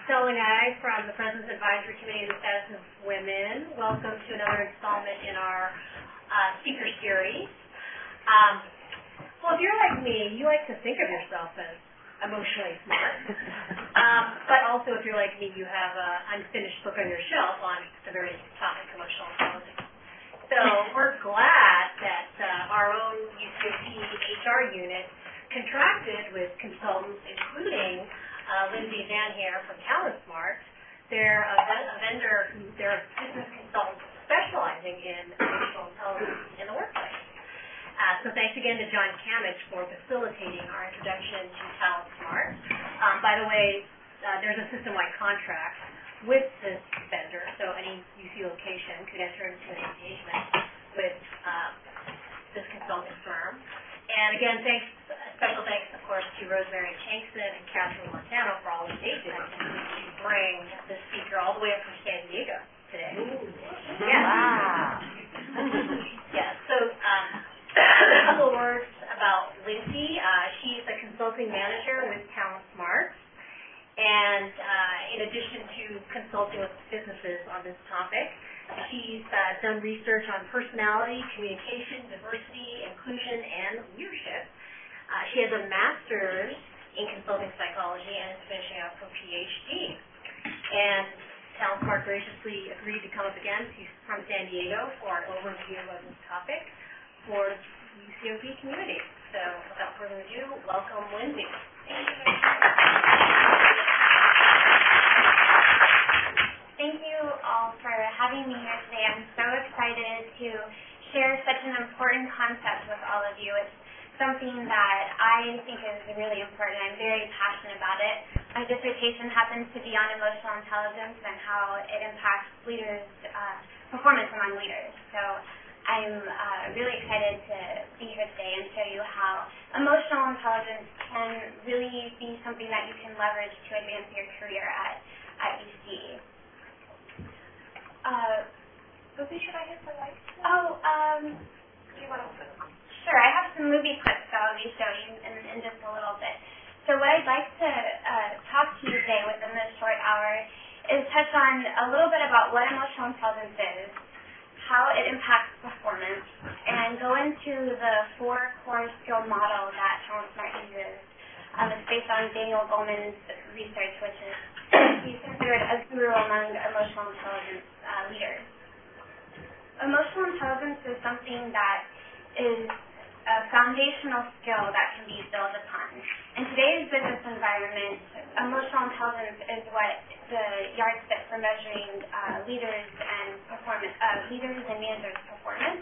Stella Nye from the President's Advisory Committee on the Status of Women. Welcome to another installment in our speaker series. Well, if you're like me, you like to think of yourself as emotionally smart. But also, if you're like me, you have an unfinished book on your shelf on the very topic, emotional intelligence. So we're glad that our own UCOP HR unit contracted with consultants, including Lindsay Van Heer from TalentSmart. They're a vendor they're a business consultant specializing in emotional intelligence in the workplace. So thanks again to John Kamich for facilitating our introduction to TalentSmart. By the way, there's a system-wide contract with this vendor, so any UC location could enter into an engagement with this consulting firm. And again, special thanks, of course, to Rosemary Chankson and Catherine Montano for all that they did to bring the speaker all the way up from San Diego today. Yeah. Wow. Yeah, so a couple of words about Lindsay. She's a consulting manager with TalentSmart. And in addition to consulting with businesses on this topic, she's done research on personality, communication, diversity, inclusion, and leadership. She has a master's in consulting psychology and is finishing up her PhD. And TalentSmart graciously agreed to come up again. She's from San Diego for an overview of this topic for the UCOP community. So without further ado, welcome Lindsay. Thank you all for having me here today. I'm so excited to share such an important concept with all of you. It's something that I think is really important. I'm very passionate about it. My dissertation happens to be on emotional intelligence and how it impacts leaders' performance among leaders. So I'm really excited to be here today and show you how emotional intelligence can really be something that you can leverage to advance your career at UC. Booby, should I hit the light? Do you want to? Sure, I have some movie clips that I'll be showing in just a little bit. So what I'd like to talk to you today within this short hour is touch on a little bit about what emotional intelligence is, how it impacts performance, and go into the 4 core skill model that TalentSmart uses. It's based on Daniel Goleman's research, which is he's considered a guru among emotional intelligence leaders. Emotional intelligence is something that is a foundational skill that can be built upon. In today's business environment, emotional intelligence is what the yardstick for measuring leaders and managers' performance.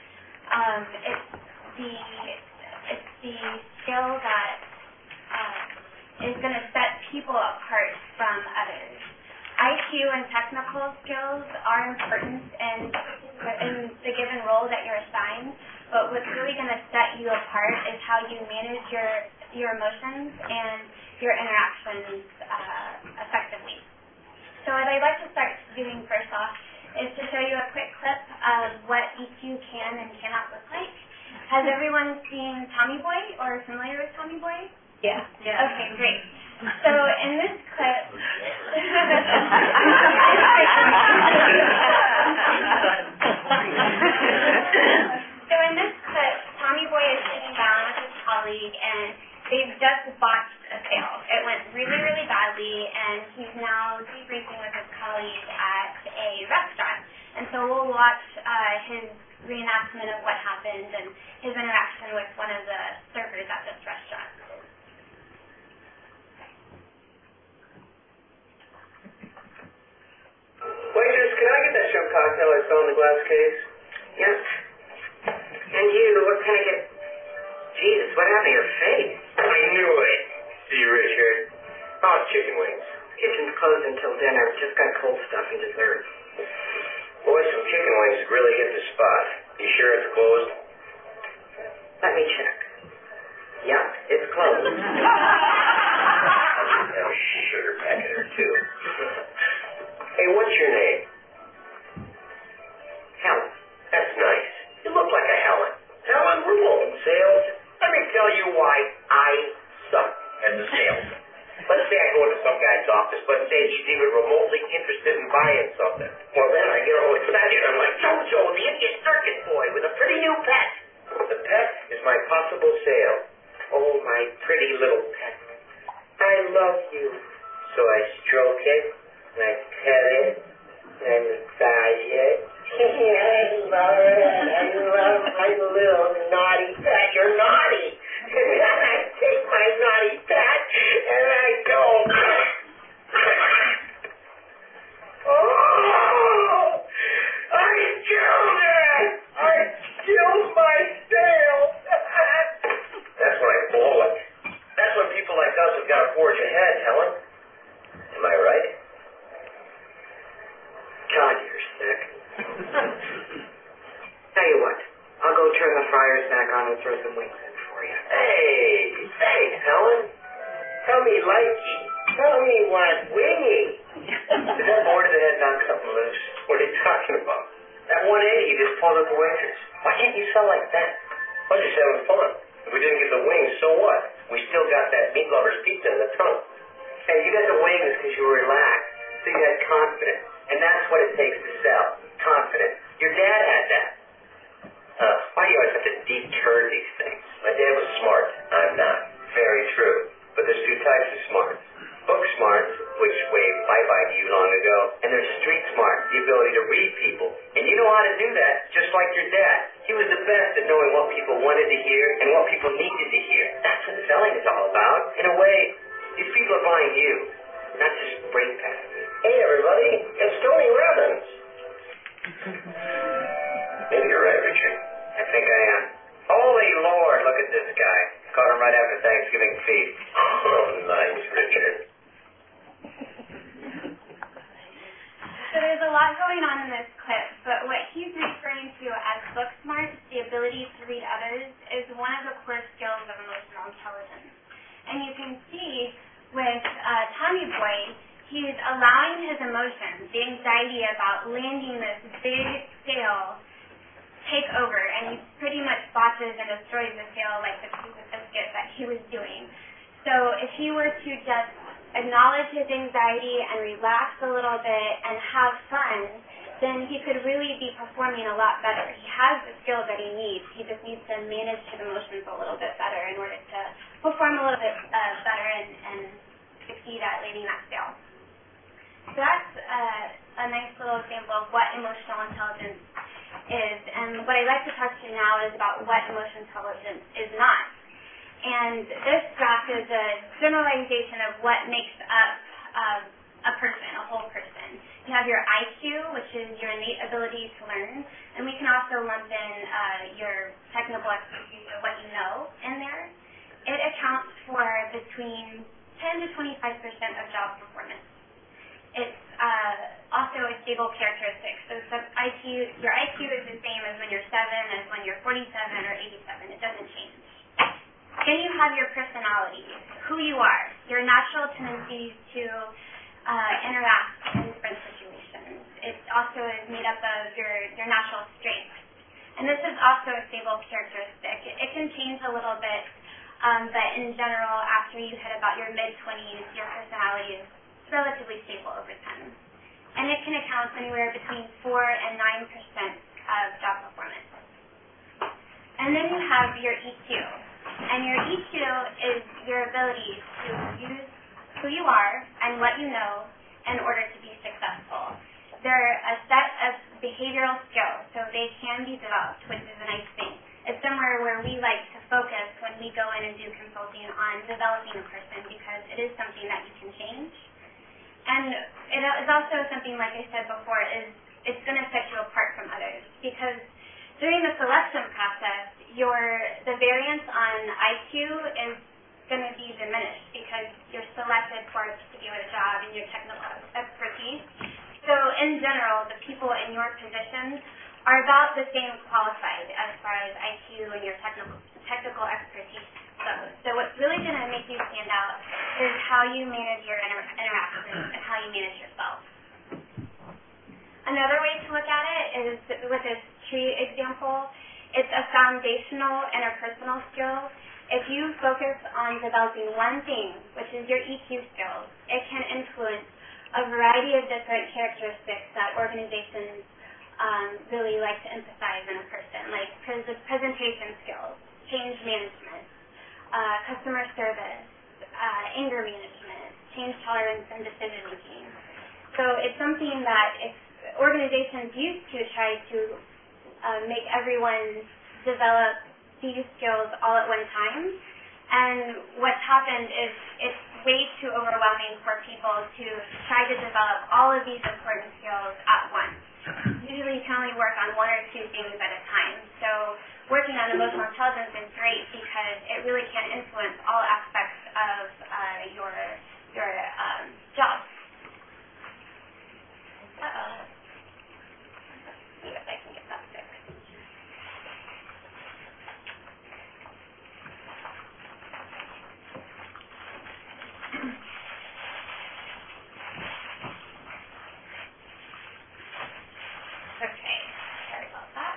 It's the skill that is going to set people apart from others. IQ and technical skills are important in the given role that you're assigned, but what's really going to set you apart is how you manage your emotions and your interactions effectively. So what I'd like to start doing first off is to show you a quick clip of what EQ can and cannot look like. Has everyone seen Tommy Boy or familiar with Tommy Boy? Yeah. Okay, great. So in this clip, Tommy Boy is sitting down with his colleague, and they've just botched a sale. It went really, really badly, and he's now debriefing with his colleague at a restaurant. And so we'll watch his reenactment of what happened and his interaction with one of the servers at this restaurant. Waitress, can I get that shrimp cocktail I saw in the glass case? Yes. And you, what can I get? Jesus, what happened to your face? I knew it. See, Richard. Oh, chicken wings. Kitchen's closed until dinner. Just got cold stuff and dessert. Boy, some chicken wings really hit the spot. You sure it's closed? Let me check. Yeah, it's closed. Oh, sugar packet or two. Hey, what's your name? Helen. That's nice. You look like a Helen. Helen, we're both in sales. Let me tell you why I suck as a salesman. Let's say I go into some guy's office, but said she's even remotely interested in buying something. Well, then I get all excited. I'm like, Jojo, the Indian circus boy with a pretty new pet. The pet is my possible sale. Oh, my pretty little pet. I love you. So I stroke it, and I pet it, and I massage it. I love it. I love my little naughty pet. You're naughty. And then I take my naughty pet, and I go. Oh! I killed it! I killed my sale! That's when I blow it. That's when people like us have got to forge ahead, Helen. Am I right? God, you're sick. Tell you what, I'll go turn the fryers back on and throw some wings in for you. Hey, thanks, Helen. Tell me likey. Tell me what wingy. Is that more to the head not cutting loose? What are you talking about? That 180 you just pulled at the waitress. Why can't you sell like that? I was just having fun. If we didn't get the wings, so what? We still got that meat lover's pizza in the trunk. Hey, you got the wings because you were relaxed, so you had confidence. And that's what it takes to sell. Confidence. Your dad had that. Why do you always have to deter these things? My dad was smart. I'm not. Very true. But there's two types of smarts. Book smarts, which waved bye-bye to you long ago, and there's street smart, the ability to read people. And you know how to do that, just like your dad. He was the best at knowing what people wanted to hear and what people needed to hear. That's what selling is all about. In a way, these people are buying you, not just brake pads. Hey, everybody, it's Tony Robbins. Maybe you're right, Richard. I think I am. Holy Lord, look at this guy. Caught him right after Thanksgiving feast. Oh, nice, Richard. So there's a lot going on in this clip, but what he's referring to as book smart, the ability to read others, is one of the core skills of emotional intelligence. And you can see with Tommy Boy, he's allowing his emotions, the anxiety about landing this big sale, take over, and he pretty much botches and destroys the sale like the pizza biscuit that he was doing. So if he were to just acknowledge his anxiety and relax a little bit and have fun, then he could really be performing a lot better. He has the skills that he needs. He just needs to manage his emotions a little bit better in order to perform a little bit better and succeed at landing that sale. So that's a nice little example of what emotional intelligence is. And what I'd like to talk to you now is about what emotional intelligence is not. And this graph is a generalization of what makes up a person, a whole person. You have your IQ, which is your innate ability to learn, and we can also lump in your technical expertise of what you know in there. It accounts for between 10 to 25% of job performance. It's also a stable characteristic. So your IQ is the same as when you're 7, as when you're 47 or 87. It doesn't change. Then you have your personality, who you are, your natural tendencies to interact in different situations. It also is made up of your natural strengths. And this is also a stable characteristic. It can change a little bit, but in general, after you hit about your mid-20s, your personality is relatively stable over time. And it can account anywhere between 4 and 9% of job performance. And then you have your EQ. And your EQ is your ability to use who you are and what you know in order to be successful. They're a set of behavioral skills, so they can be developed, which is a nice thing. It's somewhere where we like to focus when we go in and do consulting on developing a person, because it is something that you can change. And it is also something, like I said before, it's going to set you apart from others, because during the selection process, the variance on IQ is going to be diminished because you're selected for a particular job and your technical expertise. So in general, the people in your position are about the same qualified as far as IQ and your technical expertise goes. So what's really going to make you stand out is how you manage your interactions and how you manage yourself. Another way to look at it is with this tree example. It's a foundational interpersonal skill. if you focus on developing one thing, which is your EQ skills, it can influence a variety of different characteristics that organizations really like to emphasize in a person, like presentation skills, change management, customer service, anger management, change tolerance, and decision making. So it's something that if organizations used to try to make everyone develop these skills all at one time, and what's happened is it's way too overwhelming for people to try to develop all of these important skills at once. Usually you can only work on one or two things at a time. So working on emotional intelligence is great because it really can influence all aspects of your job. Let's see if I can get that fixed. Okay, sorry about that.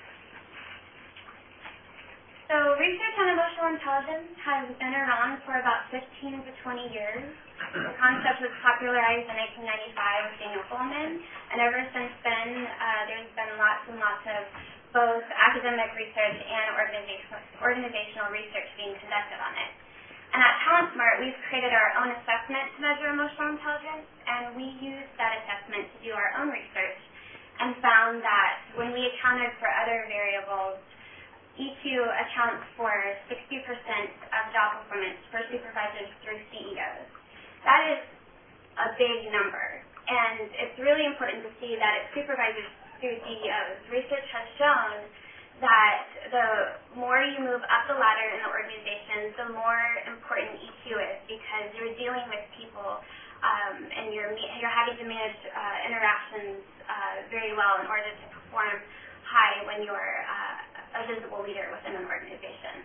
So research on emotional intelligence has been around for about 15 to 20 years. The concept was popularized in 1995 with Daniel Goleman, and ever since then, there's been lots and lots of both academic research and organizational research being conducted on it. And at TalentSmart, we've created our own assessment to measure emotional intelligence, and we use that assessment to do our own research and found that when we accounted for other variables, EQ accounts for 60% of job performance for supervisors through CEOs. That is a big number, and it's really important to see that it's supervisors through CEOs. Research has shown that the more you move up the ladder in the organization, the more important EQ is because you're dealing with people and you're having to manage interactions very well in order to perform high when you're a visible leader within an organization.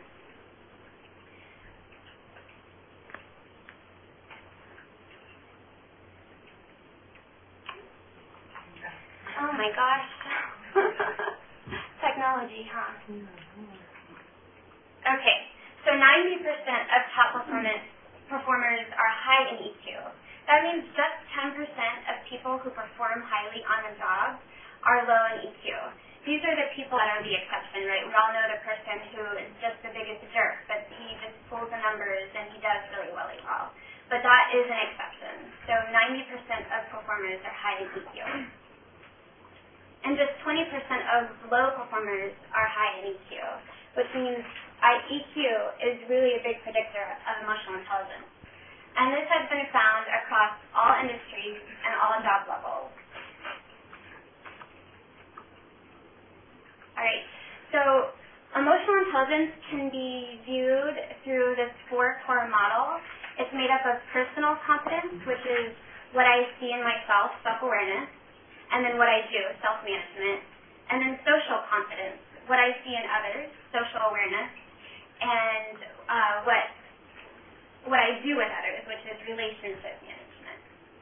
Oh my gosh. Technology, huh? Okay, so 90% of top performers are high in EQ. That means just 10% of people who perform highly on the job are low in EQ. These are the people that are the exception, right? We all know the person who is just the biggest jerk, but he just pulls the numbers and he does really well. But that is an exception. So 90% of performers are high in EQ. And just 20% of low performers are high in EQ, which means EQ is really a big predictor of emotional intelligence. And this has been found across all industries and all job levels. All right, so emotional intelligence can be viewed through this 4-core model. It's made up of personal competence, which is what I see in myself, self-awareness, and then what I do, self-management, and then social competence, what I see in others, social awareness, and what I do with others, which is relationship management.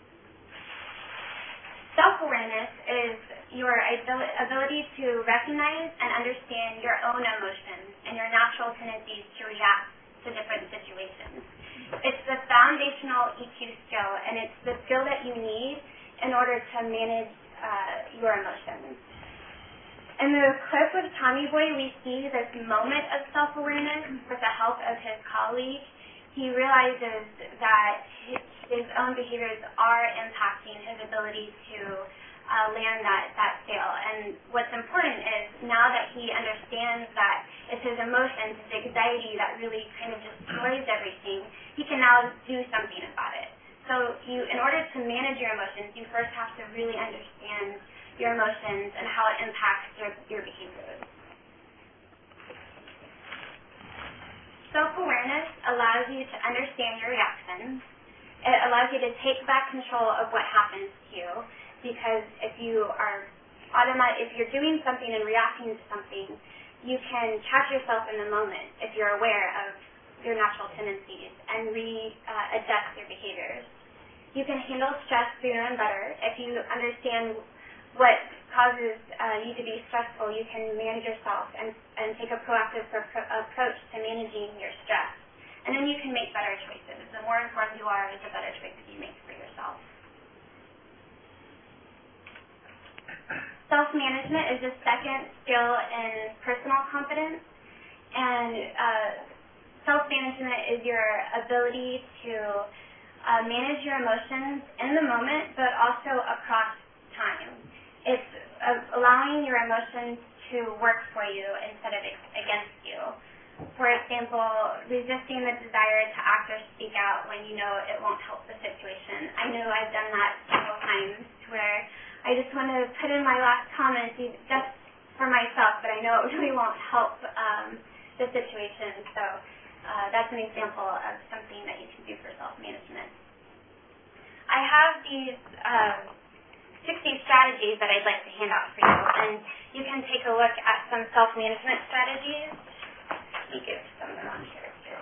Self-awareness is your ability to recognize and understand your own emotions and your natural tendencies to react to different situations. It's the foundational EQ skill, and it's the skill that you need in order to manage your emotions. In the clip with Tommy Boy, we see this moment of self-awareness with the help of his colleague. He realizes that his own behaviors are impacting his ability to land that sale. And what's important is now that he understands that it's his emotions, his anxiety that really kind of destroys everything, he can now do something about it. So in order to manage your emotions, you first have to really understand your emotions and how it impacts your behaviors. Self-awareness allows you to understand your reactions. It allows you to take back control of what happens to you, because if you're doing something and reacting to something, you can catch yourself in the moment if you're aware of your natural tendencies and adjust your behaviors. You can handle stress sooner and better if you understand what causes you to be stressful, you can manage yourself and take a proactive approach to managing your stress. And then you can make better choices. The more informed you are, the better choices you make for yourself. Self-management is the second skill in personal competence. And self-management is your ability to manage your emotions in the moment, but also across time. It's allowing your emotions to work for you instead of against you. For example, resisting the desire to act or speak out when you know it won't help the situation. I know I've done that several times where I just want to put in my last comment just for myself, but I know it really won't help the situation. So that's an example of something that you can do for self-management. I have these 60 strategies that I'd like to hand out for you, and you can take a look at some self-management strategies. Let me give some of them on here too.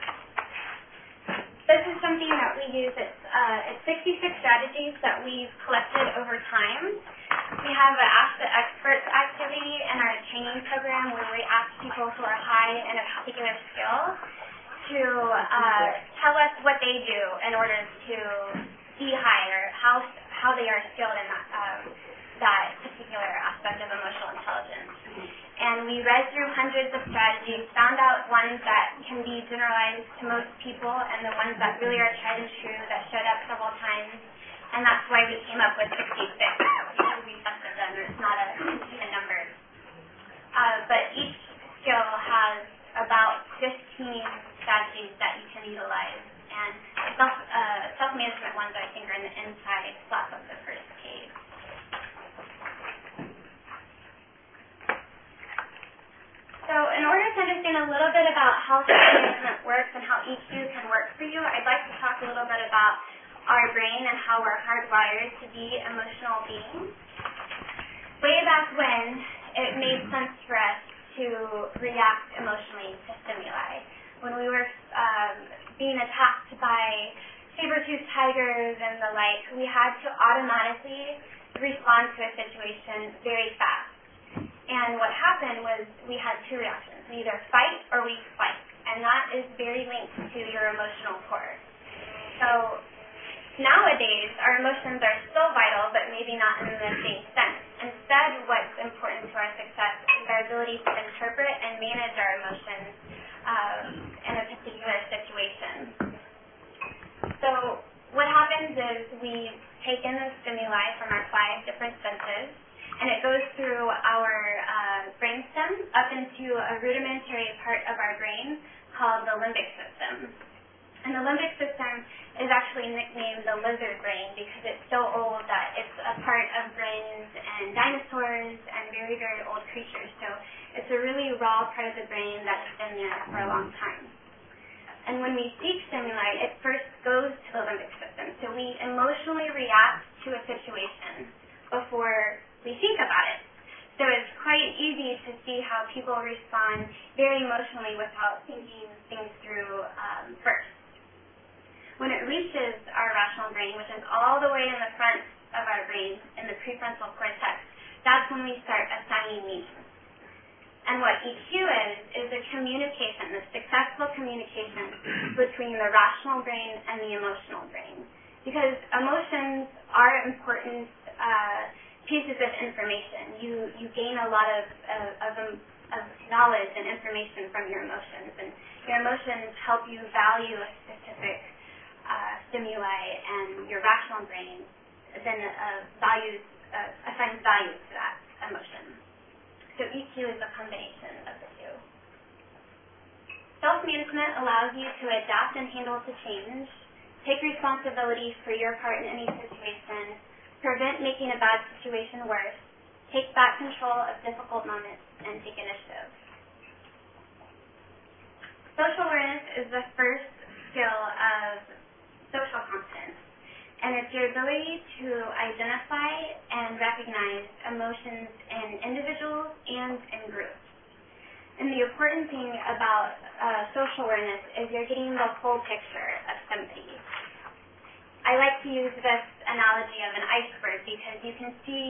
This is something that we use. It's 66 strategies that we've collected over time. We have an Ask the Experts activity in our training program where we ask people who are high in a particular skill to tell us what they do in order to be higher, how they are skilled in that particular aspect of emotional intelligence. And we read through hundreds of strategies, found out ones that can be generalized to most people and the ones that really are tried and true that showed up several times. And that's why we came up with 66, because we tested them. It's not a even number. But each skill has about 15 strategies that you can utilize. And self-management ones, I think, are in the inside flap of the first page. So in order to understand a little bit about how self-management works and how EQ can work for you, I'd like to talk a little bit about our brain and how we're hardwired to be emotional beings. Way back when, it made sense for us to react emotionally to stimuli. When we were being attacked by saber-toothed tigers and the like, we had to automatically respond to a situation very fast. And what happened was we had two reactions. We either fight or we flight. And that is very linked to your emotional core. So nowadays, our emotions are still vital, but maybe not in the same sense. Instead, what's important to our success is our ability to interpret and manage our emotions in a particular situation. So what happens is we take in the stimuli from our 5 different senses, and it goes through our brainstem up into a rudimentary part of our brain called the limbic system. And the limbic system is actually nicknamed the lizard brain because it's so old that it's a part of brains and dinosaurs and very, very old creatures. So it's a really raw part of the brain that's been there for a long time. And when we seek stimuli, it first goes to the limbic system. So we emotionally react to a situation before we think about it. So it's quite easy to see how people respond very emotionally without thinking things through first. When it reaches our rational brain, which is all the way in the front of our brain, in the prefrontal cortex, that's when we start assigning meaning. And what EQ is a communication, the successful communication between the rational brain and the emotional brain. Because emotions are important pieces of information. You gain a lot of knowledge and information from your emotions, and your emotions help you value a specific stimuli, and your rational brain then assigns value to that emotion. So EQ is a combination of the two. Self-management allows you to adapt and handle to change, take responsibility for your part in any situation, prevent making a bad situation worse, take back control of difficult moments, and take initiative. Social awareness is the first skill of social competence, and it's your ability to identify and recognize emotions in individuals and in groups. And the important thing about social awareness is you're getting the whole picture of somebody. I like to use this analogy of an iceberg because you can see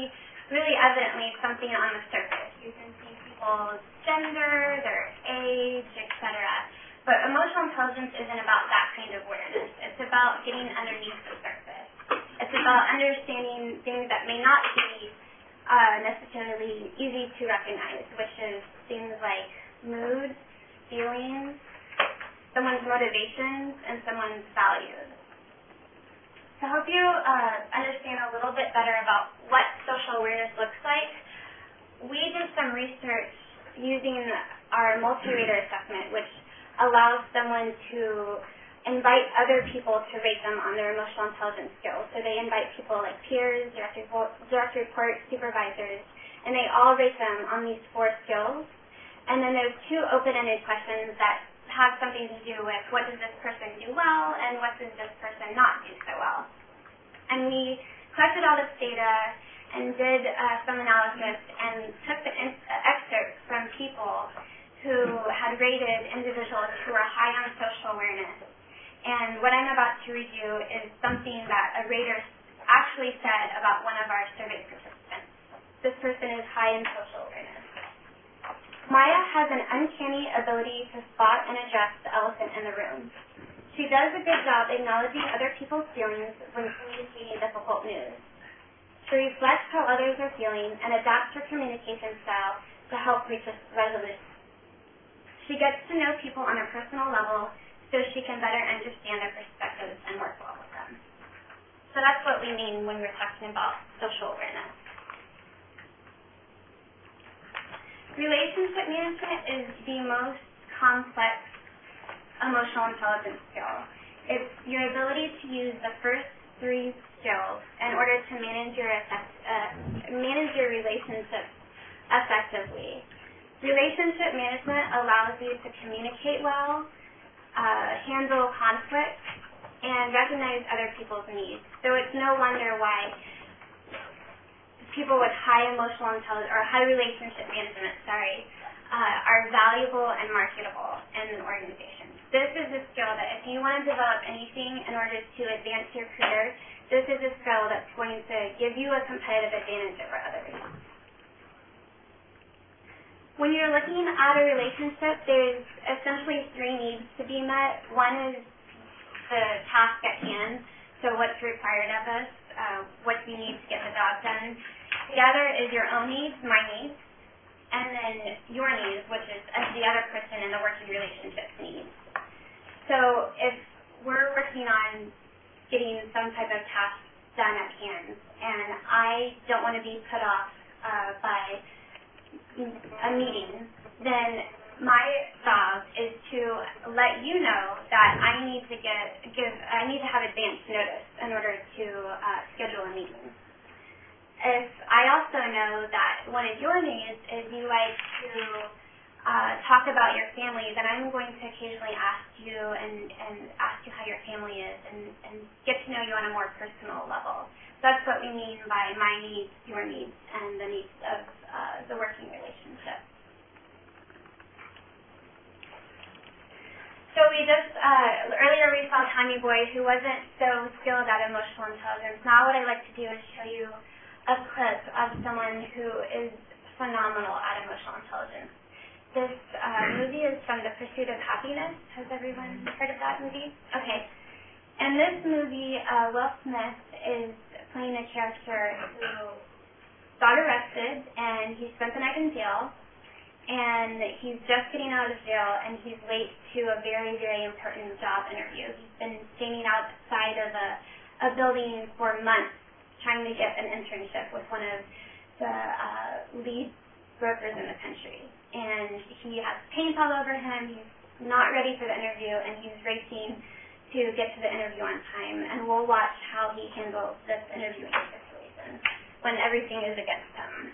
really evidently something on the surface. You can see people's gender, their age, etc. But emotional intelligence isn't about that kind of awareness. It's about getting underneath the surface. It's about understanding things that may not be necessarily easy to recognize, which is things like mood, feelings, someone's motivations, and someone's values. To help you understand a little bit better about what social awareness looks like, we did some research using our multi-rater assessment, which allows someone to invite other people to rate them on their emotional intelligence skills. So they invite people like peers, direct reports, supervisors, and they all rate them on these 4 skills. And then there's 2 open-ended questions that have something to do with what does this person do well and what does this person not do so well. And we collected all this data and did some analysis and took the excerpts from people who had rated individuals who were high on social awareness. And what I'm about to read you is something that a rater actually said about one of our survey participants. This person is high in social awareness. Maya has an uncanny ability to spot and address the elephant in the room. She does a good job acknowledging other people's feelings when communicating difficult news. She reflects how others are feeling and adapts her communication style to help reach a resolution. She gets to know people on a personal level so she can better understand their perspectives and work well with them. So that's what we mean when we're talking about social awareness. Relationship management is the most complex emotional intelligence skill. It's your ability to use the first 3 skills in order to manage your relationships effectively. Relationship management allows you to communicate well, handle conflict, and recognize other people's needs. So it's no wonder why people with high emotional intelligence or high relationship management, are valuable and marketable in an organization. This is a skill that if you want to develop anything in order to advance your career, this is a skill that's going to give you a competitive advantage over others. When you're looking at a relationship, there's essentially 3 needs to be met. One is the task at hand, so what's required of us, what do you need to get the job done. The other is your own needs, my needs, and then your needs, which is the other person in the working relationship's needs. So if we're working on getting some type of task done at hand, and I don't want to be put off by a meeting, then my job is to let you know that I need to have advance notice in order to schedule a meeting. If I also know that one of your needs is you like to talk about your family, then I'm going to occasionally ask you and ask you how your family is and get to know you on a more personal level. That's what we mean by my needs, your needs, and the needs of the working relationship. So we just, earlier we saw Tommy Boy, who wasn't so skilled at emotional intelligence. Now what I'd like to do is show you a clip of someone who is phenomenal at emotional intelligence. This movie is from The Pursuit of Happiness. Has everyone heard of that movie? Okay. In this movie, Will Smith is playing a character who got arrested, and he spent the night in jail, and he's just getting out of jail, and he's late to a very, very important job interview. He's been standing outside of a building for months trying to get an internship with one of the lead brokers in the country. And he has paint all over him, he's not ready for the interview, and he's racing to get to the interview on time. And we'll watch how he handles this interviewing situation when everything is against him.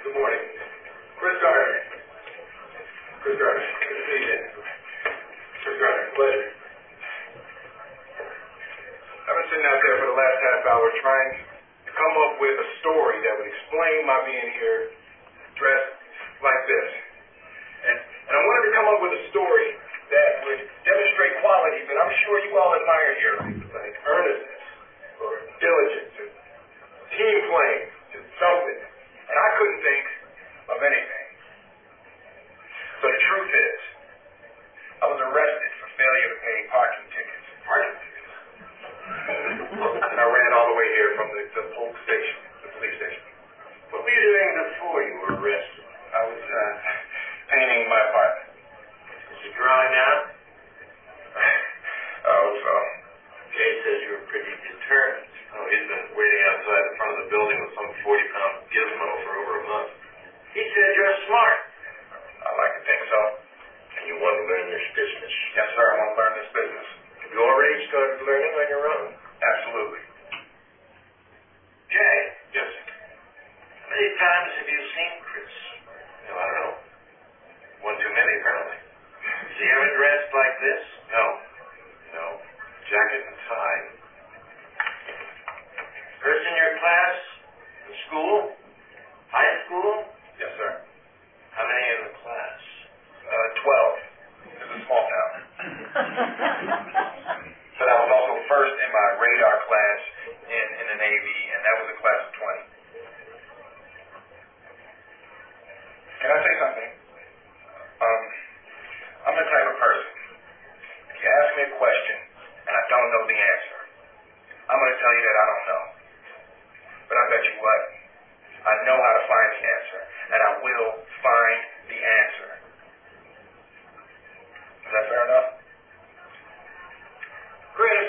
Good morning. Chris Gardner. Chris Gardner. Good to see you again. Chris Gardner, pleasure. I've been sitting out there for the last half hour trying to come up with a story that would explain my being here dressed like this. And I wanted to come up with a story that would demonstrate qualities that I'm sure you all admire here, like earnestness or diligence or team playing or something. And I couldn't think of anything. So the truth is, I was arrested for failure to pay parking tickets. Parking tickets? And I ran all the way here from the police station. What were you doing before you were arrested? I was painting my apartment. Is it dry now? Oh, so. Jay says you were pretty determined. Oh, he's been waiting outside in front of the building with some 40-pound gizmo for over a month. He said you're smart. I like to think so. And you want to learn this business? Yes, sir, I want to learn this business. Have you already started learning on your own? Absolutely. Jay? Yes, sir. How many times have you seen Chris? No, I don't know. One too many, apparently. Is he ever dressed like this? No. Jacket and tie. First in your class? In school? High school? Yes, sir. How many in the class? 12. It's a small town. But I was also first in my radar class in the Navy, and that was a class of 20. Can I say something? I'm the type of person, if you ask me a question and I don't know the answer, I'm going to tell you that I don't know. But I bet you what? I know how to find the answer, and I will find the answer. Is that fair enough? Chris,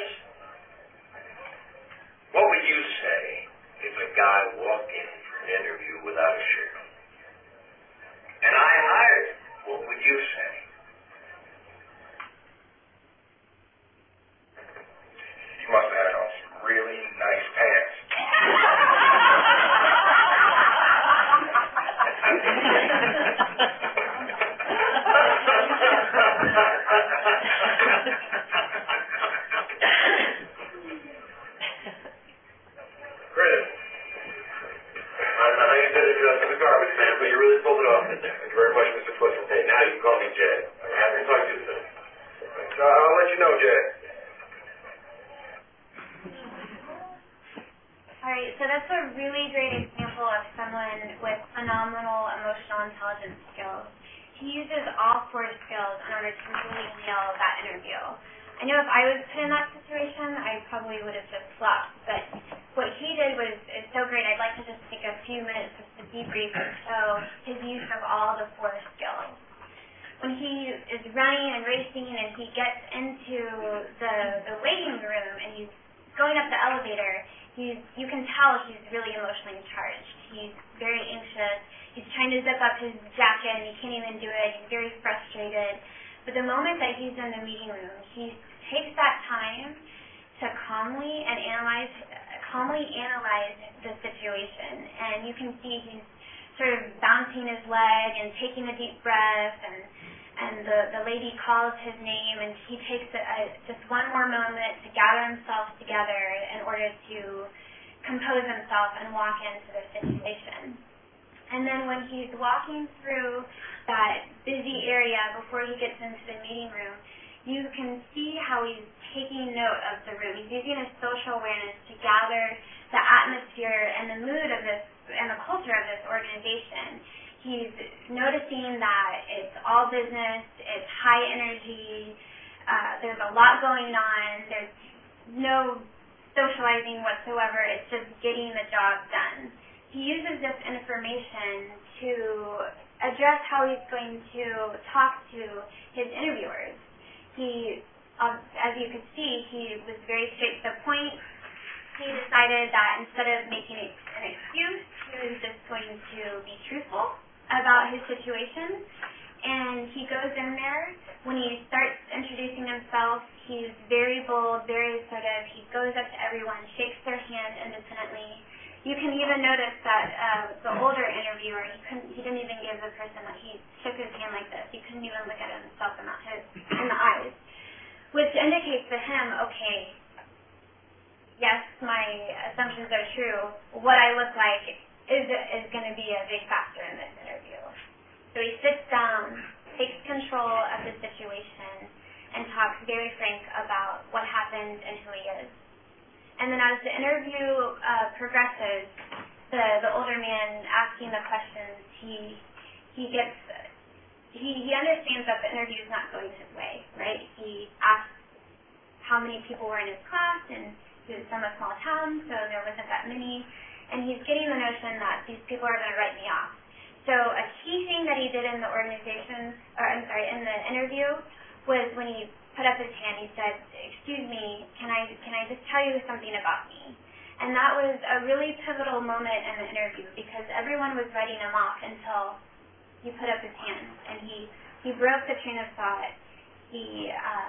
what would you say if a guy walked in for an interview without a shirt? And I hired him. What would you say? You must have had on some really nice pants. Chris, I know you did it just for the garbage man, but you really pulled it off. Thank you very much, Mr. Twistle. Now you can call me Jay. I'm happy to talk to you, sir. I'll let you know, Jay. All right, so that's a really great example of someone with phenomenal emotional intelligence skills. He uses all 4 skills in order to really nail that interview. I know if I was put in that situation, I probably would have just flopped, but what he did is so great. I'd like to just take a few minutes just to debrief and show his use of all the 4 skills. When he is running and racing and he gets into the waiting room and he's going up the elevator, you can tell he's really emotionally charged. He's very anxious. He's trying to zip up his jacket and he can't even do it. He's very frustrated. But the moment that he's in the meeting room, he takes that time to calmly analyze the situation. And you can see he's sort of bouncing his leg and taking a deep breath, and the lady calls his name, and he takes just one more moment to gather himself together in order to compose himself and walk into the situation. And then when he's walking through that busy area before he gets into the meeting room, you can see how he's taking note of the room. He's using his social awareness to gather the atmosphere and the mood of this and the culture of this organization. He's noticing that it's all business, it's high energy, there's a lot going on, there's no socializing whatsoever, it's just getting the job done. He uses this information to address how he's going to talk to his interviewers. He, as you can see, he was very straight to the point. He decided that instead of making an excuse, he was just going to be truthful about his situation. And he goes in there. When he starts introducing himself, he's very bold, very assertive. He goes up to everyone, shakes their hand independently. You can even notice that the older interviewers interviewer. He didn't even give the person that he shook his hand like this. He couldn't even look at himself in the eyes, which indicates to him, okay, yes, my assumptions are true. What I look like is going to be a big factor in this interview. So he sits down, takes control of the situation, and talks very frank about what happened and who he is. And then as the interview progresses, the older man asking the questions, he understands that the interview is not going his way, right? He asks how many people were in his class, and he was from a small town, so there wasn't that many, and he's getting the notion that these people are going to write me off. So a key thing that he did in the in the interview was when he put up his hand, he said, "Excuse me, can I just tell you something about me?" And that was a really pivotal moment in the interview because everyone was writing him off until he put up his hand, and he broke the train of thought. He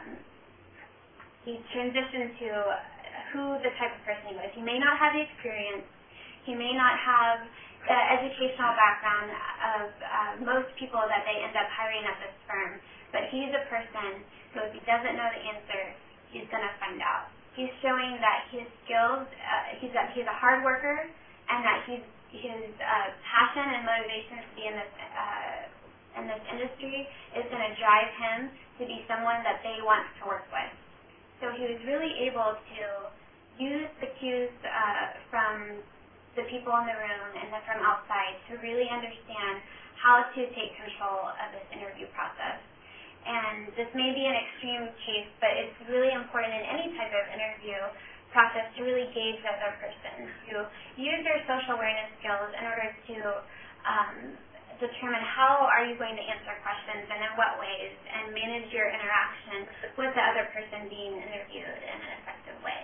transitioned to who the type of person he was. He may not have the experience. He may not have the educational background of most people that they end up hiring at this firm, but he's a person who, if he doesn't know the answer, he's going to find out. He's showing that his skills, he's a hard worker, and that his passion and motivation to be in this industry is going to drive him to be someone that they want to work with. So he was really able to use the cues from the people in the room and then from outside to really understand how to take control of this interview process. And this may be an extreme case, but it's really important in any type of interview process to really gauge the other person, to use their social awareness skills in order to determine how are you going to answer questions and in what ways, and manage your interaction with the other person being interviewed in an effective way.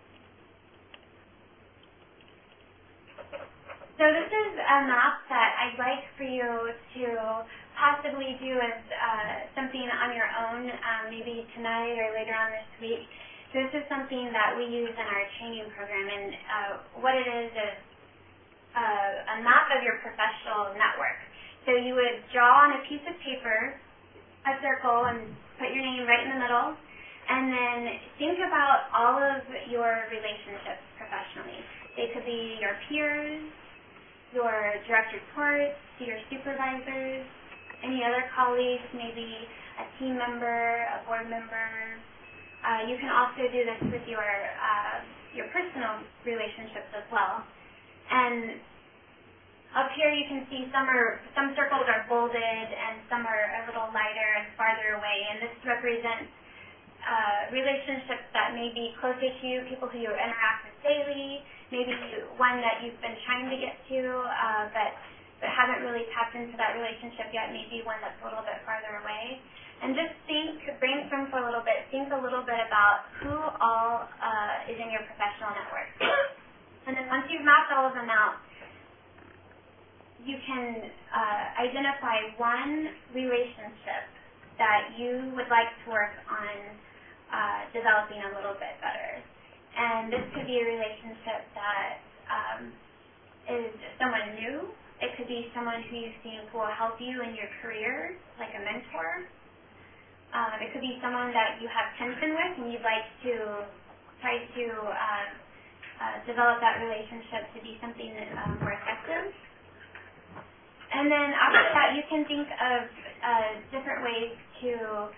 So this is a map that I'd like for you to possibly do as something on your own, maybe tonight or later on this week. So this is something that we use in our training program, and what it is a map of your professional network. So you would draw on a piece of paper a circle and put your name right in the middle, and then think about all of your relationships professionally. They could be your peers, your direct reports, your supervisors, any other colleagues, maybe a team member, a board member. You can also do this with your personal relationships as well. And up here you can see some circles are bolded and some are a little lighter and farther away, and this represents relationships that may be closer to you, people who you interact with daily, maybe one that you've been trying to get to but haven't really tapped into that relationship yet, maybe one that's a little bit farther away. And just brainstorm for a little bit, think a little bit about who all is in your professional network. And then once you've mapped all of them out, you can identify one relationship that you would like to work on developing a little bit better. And this could be a relationship that is someone new. It could be someone who you think will help you in your career, like a mentor. It could be someone that you have tension with and you'd like to try to develop that relationship to be something more effective. And then after that, you can think of different ways to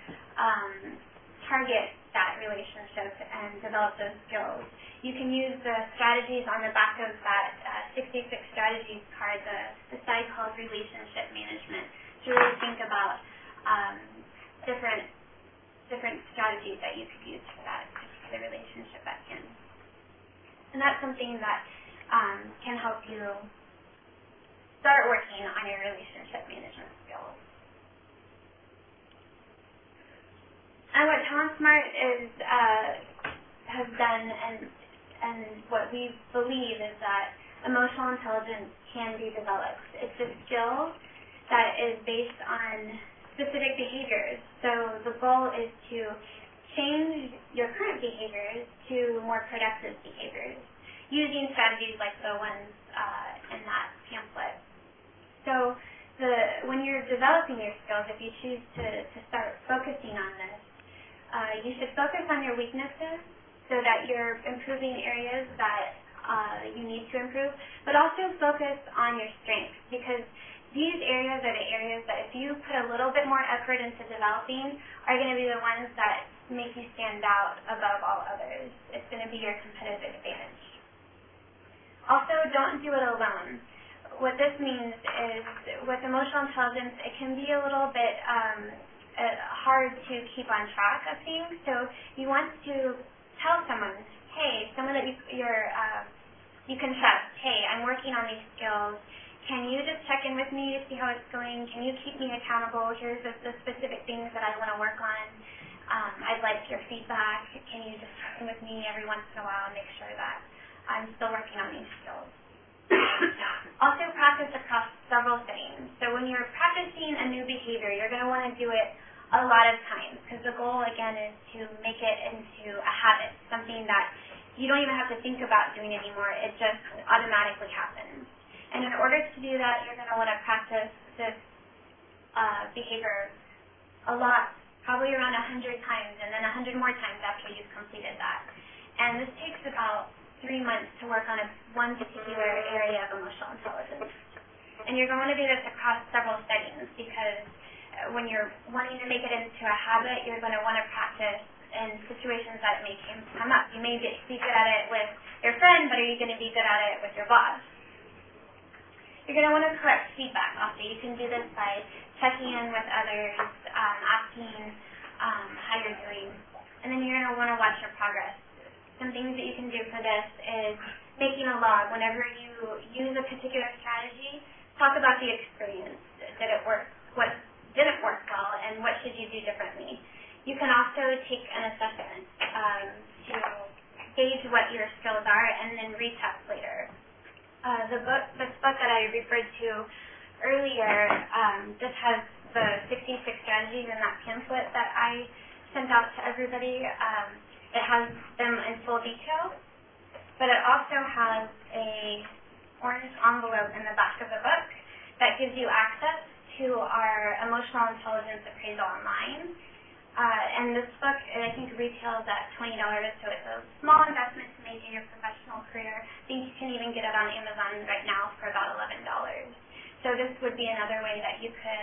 target that relationship and develop those skills. You can use the strategies on the back of that 66 strategies card, the side called relationship management, to really think about different strategies that you could use for that particular relationship at hand. And that's something that can help you start working on your relationship management skills. And what Talent Smart has done, and what we believe, is that emotional intelligence can be developed. It's a skill that is based on specific behaviors. So the goal is to change your current behaviors to more productive behaviors using strategies like the ones in that pamphlet. So when you're developing your skills, if you choose to start focusing on this, you should focus on your weaknesses so that you're improving areas that you need to improve, but also focus on your strengths, because these areas are the areas that if you put a little bit more effort into developing are going to be the ones that make you stand out above all others. It's going to be your competitive advantage. Also, don't do it alone. What this means is with emotional intelligence, it can be a little bit hard to keep on track of things. So you want to tell someone, hey, someone that you can trust, hey, I'm working on these skills. Can you just check in with me to see how it's going? Can you keep me accountable? Here's the specific things that I want to work on. I'd like your feedback. Can you just check in with me every once in a while and make sure that I'm still working on these skills? Also, practice across several settings. So when you're practicing a new behavior, you're going to want to do it a lot of times, because the goal, again, is to make it into a habit, something that you don't even have to think about doing anymore. It just automatically happens. And in order to do that, you're going to want to practice this behavior a lot, probably around 100 times, and then 100 more times after you've completed that. And this takes about 3 months to work on one particular area of emotional intelligence. And you're going to do this across several settings, because when you're wanting to make it into a habit, you're going to want to practice in situations that may come up. You may be good at it with your friend, but are you going to be good at it with your boss? You're going to want to collect feedback also. You can do this by checking in with others, asking how you're doing, and then you're going to want to watch your progress. Some things that you can do for this is making a log. Whenever you use a particular strategy, talk about the experience. Did it work? What didn't work well, and what should you do differently? You can also take an assessment to gauge what your skills are and then retest later. This book that I referred to earlier just has the 66 strategies in that pamphlet that I sent out to everybody. It has them in full detail, but it also has a orange envelope in the back of the book that gives you access to our emotional intelligence appraisal online. And this book, I think, retails at $20, so it's a small investment to make in your professional career. I think you can even get it on Amazon right now for about $11. So this would be another way that you could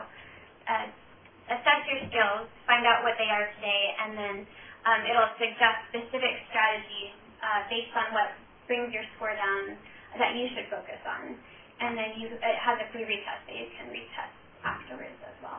assess your skills, find out what they are today, and then it'll suggest specific strategies based on what brings your score down that you should focus on. And then it has a free retest that you can retest afterwards as well.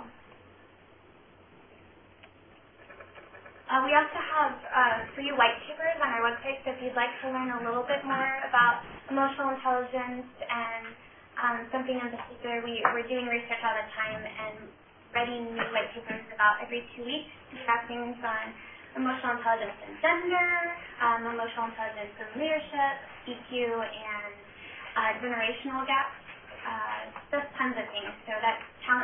We also have free white papers on our website, so if you'd like to learn a little bit more about emotional intelligence and something in particular, we're doing research all the time and writing new white papers about every 2 weeks. We have things on emotional intelligence and gender, emotional intelligence and leadership, EQ, and generational gaps. Just tons of things. So that's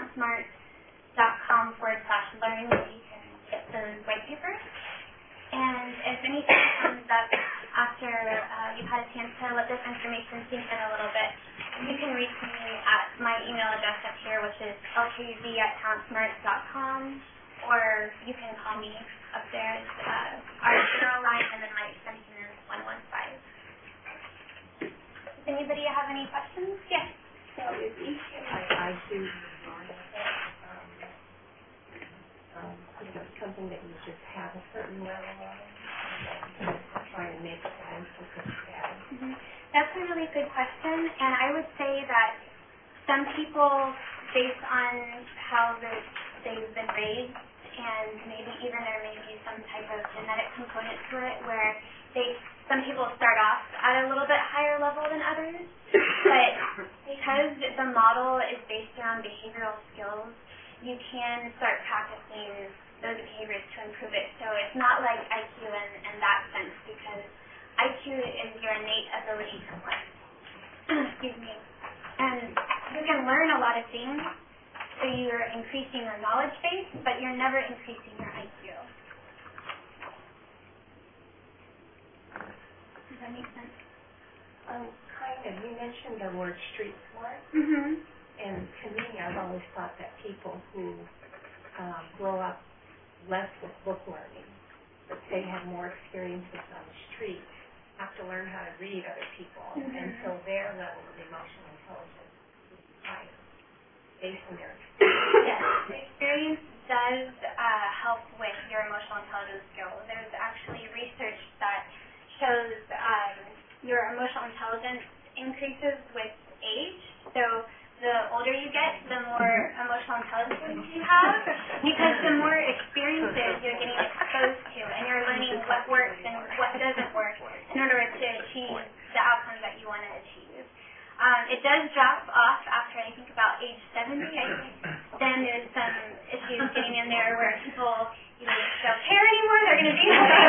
talentsmart.com/learn where you can get those white papers. And if anything comes up after you've had a chance to let this information sink in a little bit, you can reach me at my email address up here, which is lkv@talentsmart.com, or you can call me up there. Our general line, and then my extension is 115. Does anybody have any questions? Yes. So is each I do something that you just have a certain level of, trying to make time for success? That's a really good question, and I would say that some people, based on how they've been raised, and maybe even there may be some type of genetic component to it, where some people start off at a little bit higher level than others, but because the model is based around behavioral skills, you can start practicing those behaviors to improve it. So it's not like IQ in that sense, because IQ is your innate ability to learn. Excuse me. And you can learn a lot of things, so you're increasing your knowledge base, but you're never increasing your IQ. Does that make sense? Kind of. You mentioned the word street smart. Mm-hmm. And to me, I always thought that people who grow up less with book learning, but say have more experiences on the street, have to learn how to read other people, and so their level of emotional intelligence is higher based on their experience. Yes, experience does help with your emotional intelligence skills. There's actually research that shows your emotional intelligence increases with age. So the older you get, the more emotional intelligence you have, because the more experiences you're getting exposed to, and you're learning what works and what doesn't work in order to achieve the outcomes that you want to achieve. It does drop off after, I think, about age 70, I think. Then there's some issues getting in there where people either don't care anymore, they're going to do something,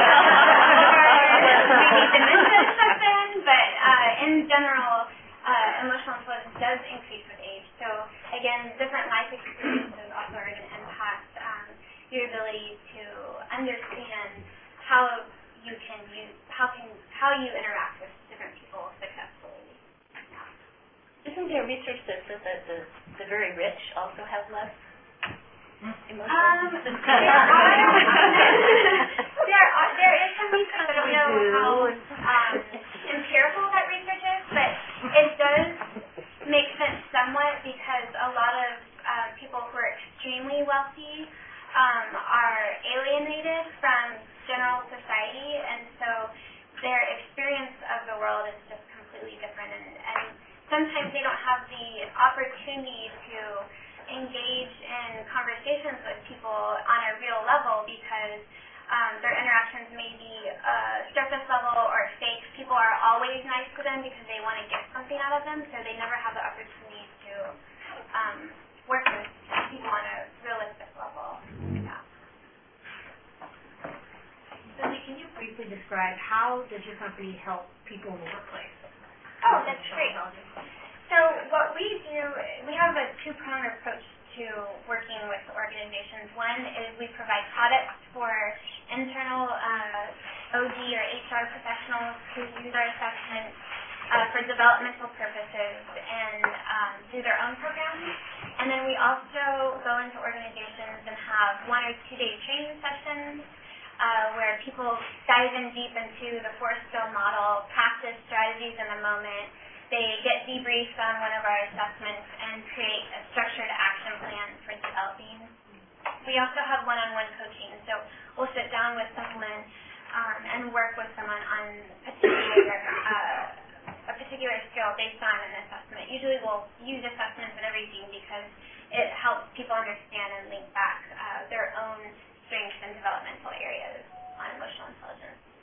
or maybe dementia sets in, but in general, emotional intelligence does increase with age. So again, different life experiences also are going to impact your ability to understand how you can use, how you interact with different people successfully. Isn't there research that says that the very rich also have less emotional? There is some research, I don't know how empirical that research is, but it does make sense somewhat because a lot of people who are extremely wealthy are alienated from general society, and so their experience of the world is just completely different, and sometimes they don't have the opportunity to engage in conversations with people on a real level because their interactions may be surface level or fake. People are always nice to them because they want to get something out of them, so they never have the opportunity to work with people on a realistic level. Yeah. Cindy, can you briefly describe how does your company help people in the workplace? Oh, that's great. So what we do, we have a two-pronged approach to working with organizations. One is we provide products for internal OD or HR professionals who use our assessments for developmental purposes and do their own programs. And then we also go into organizations and have 1 or 2 day training sessions where people dive in deep into the 4-skill model, practice strategies in the moment. They get debriefed on one of our assessments and create a structured action plan for developing. We also have one-on-one coaching, so we'll sit down with someone and work with someone on a particular skill based on an assessment. Usually we'll use assessments and everything because it helps people understand and link back their own strengths and developmental areas on emotional intelligence.